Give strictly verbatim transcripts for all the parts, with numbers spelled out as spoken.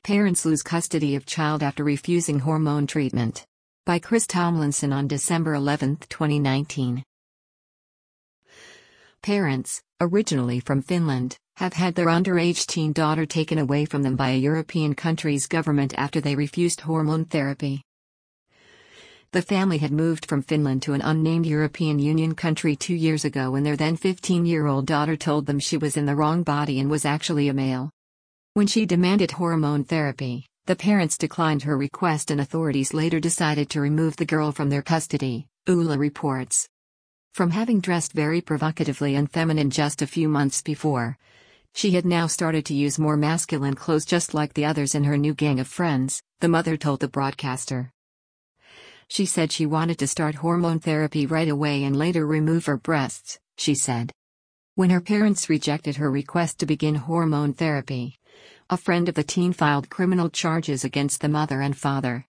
Parents lose custody of child after refusing hormone treatment. By Chris Tomlinson on December eleventh, twenty nineteen. Parents, originally from Finland, have had their underage teen daughter taken away from them by a European country's government after they refused hormone therapy. The family had moved from Finland to an unnamed European Union country two years ago when their then fifteen-year-old daughter told them she was in the wrong body and was actually a male. When she demanded hormone therapy, the parents declined her request and authorities later decided to remove the girl from their custody, Yle reports. From having dressed very provocatively and feminine just a few months before, she had now started to use more masculine clothes just like the others in her new gang of friends, the mother told the broadcaster. She said she wanted to start hormone therapy right away and later remove her breasts, she said. When her parents rejected her request to begin hormone therapy, a friend of the teen filed criminal charges against the mother and father.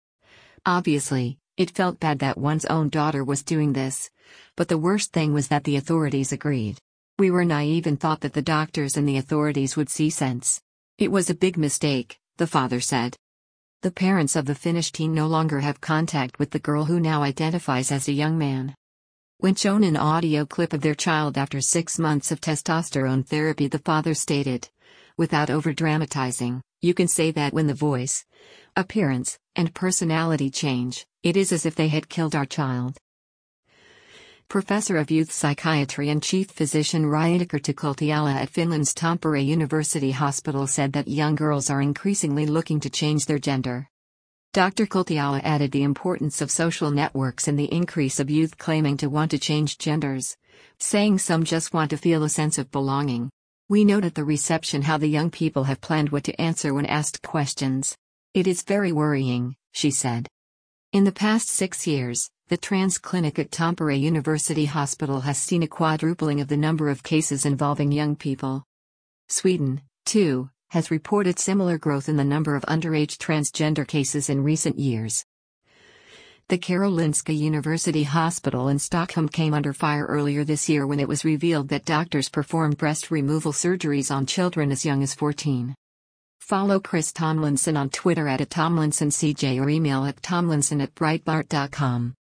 Obviously, it felt bad that one's own daughter was doing this, but the worst thing was that the authorities agreed. We were naive and thought that the doctors and the authorities would see sense. It was a big mistake, the father said. The parents of the Finnish teen no longer have contact with the girl who now identifies as a young man. When shown an audio clip of their child after six months of testosterone therapy, the father stated, without over-dramatizing, "You can say that when the voice, appearance, and personality change, it is as if they had killed our child." Professor of Youth Psychiatry and Chief Physician Riitakirti Kultiala at Finland's Tampere University Hospital said that young girls are increasingly looking to change their gender. Doctor Kultiala added the importance of social networks and the increase of youth claiming to want to change genders, saying some just want to feel a sense of belonging. "We note at the reception how the young people have planned what to answer when asked questions. It is very worrying," she said. In the past six years, the trans clinic at Tampere University Hospital has seen a quadrupling of the number of cases involving young people. Sweden, too, has reported similar growth in the number of underage transgender cases in recent years. The Karolinska University Hospital in Stockholm came under fire earlier this year when it was revealed that doctors performed breast removal surgeries on children as young as fourteen. Follow Chris Tomlinson on Twitter at Tomlinson C J or email at tomlinson at breitbart dot com.